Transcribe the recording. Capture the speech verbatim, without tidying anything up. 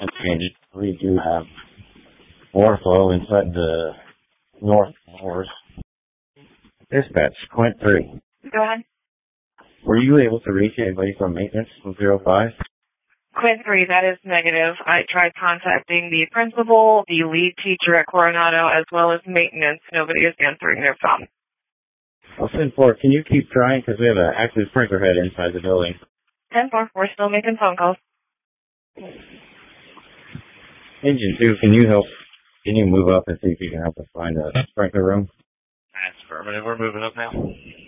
Okay, we do have overflow inside the north doors. Dispatch, Quint three. Go ahead. Were you able to reach anybody from maintenance from zero five? Quint three, that is negative. I tried contacting the principal, the lead teacher at Coronado, as well as maintenance. Nobody is answering their phone. I'll send four. Can you keep trying? Because we have an active sprinkler head inside the building. ten four, we're still making phone calls. Engine two, can you help? Can you move up and see if you can help us find a sprinkler room? That's affirmative. We're moving up now.